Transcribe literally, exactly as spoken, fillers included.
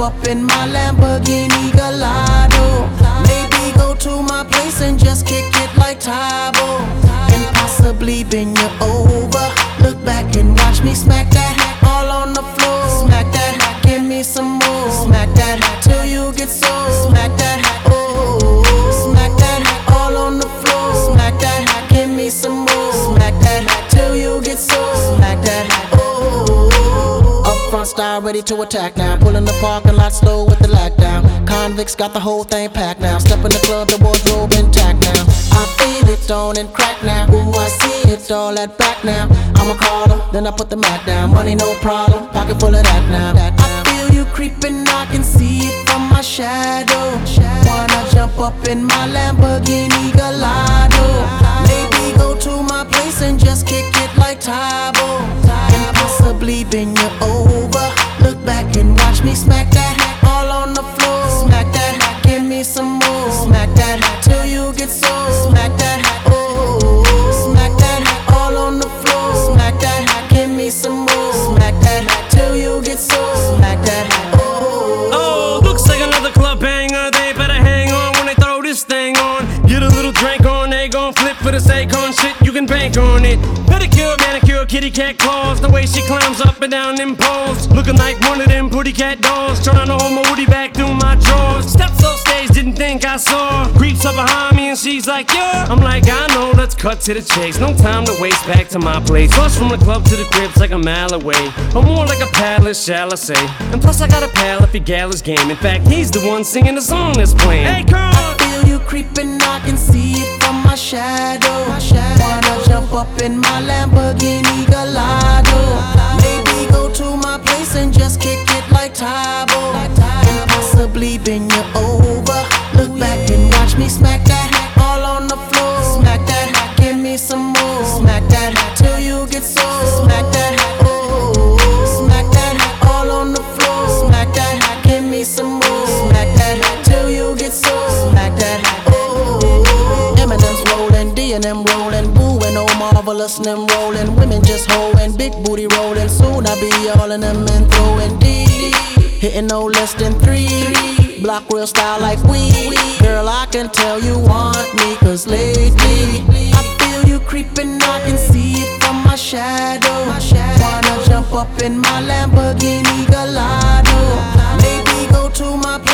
up in my Lamborghini Gallardo. Maybe go to my place and just kick it like Tybo, and possibly bend you over. Look back and watch me smack that all on the floor. Smack that, give me some more. Smack that till you get sore. Smack that, oh, smack that all on the floor. Smack that, give me some more. Smack that till you get sore. Smack that, oh. Up front style ready to attack now. Pulling the parking lot slow with the lockdown. Convicts got the whole thing packed now. Step in the club, the wardrobe intact now. I feel it on and crack now. Ooh, I see it all at back now. I'ma call her, then I put the Mac down. Money no problem, pocket full of that now. I feel you creeping, I can see it from my shadow. Wanna jump up in my Lamborghini Gallardo. Maybe go to my place and just kick it like Tybo, and possibly bend you over. Look back and watch me smack that all on the floor. Smack that, give me some more. Smack that till you get sore. Smack that, oh, smack that all on the floor. Smack that, give me some more. Smack that till you get sore. Smack that, oh. Oh, looks like another club banger. They better hang on when they throw this thing on. Get a little drink on, they gon' flip for the sake on shit. You can bank on it. Pedicure, manicure, kitty cat claws. The way she climbs up and down them poles, looking like one of them pretty cat dolls. Trying to hold my woody back through my drawers. Steps off stage, didn't think I saw. Creeps up behind me and she's like, yeah. I'm like, I know, let's cut to the chase. No time to waste, back to my place. Plus from the club to the crib's like a mile away, or more like a palace, shall I say. And plus I got a pal if he gal is game. In fact, he's the one singing the song that's playing. Hey, girl! I feel you creeping, I can see it from my shadow. Wanna jump up in my Lamborghini Gallardo. Maybe go to my place and just kick it like Tybo, and possibly bend you over. Look back and watch me smack that all on the floor. Smack that, give me some more. Smack that till you get sore. Smack that, oh, smack that all on the floor. Smack that, give me some more. Smack that till you get sore. Smack that, oh. Eminem's rolling, D and M rolling, Boo and oh marvelous and them rolling. Women just holding, big booty rolling. Soon I be all in them and throwing D, hitting no less than three. Block real style like we. Girl, I can tell you want me, cause lately I feel you creeping, I can see it from my shadow. Wanna jump up in my Lamborghini Gallardo. Maybe go to my place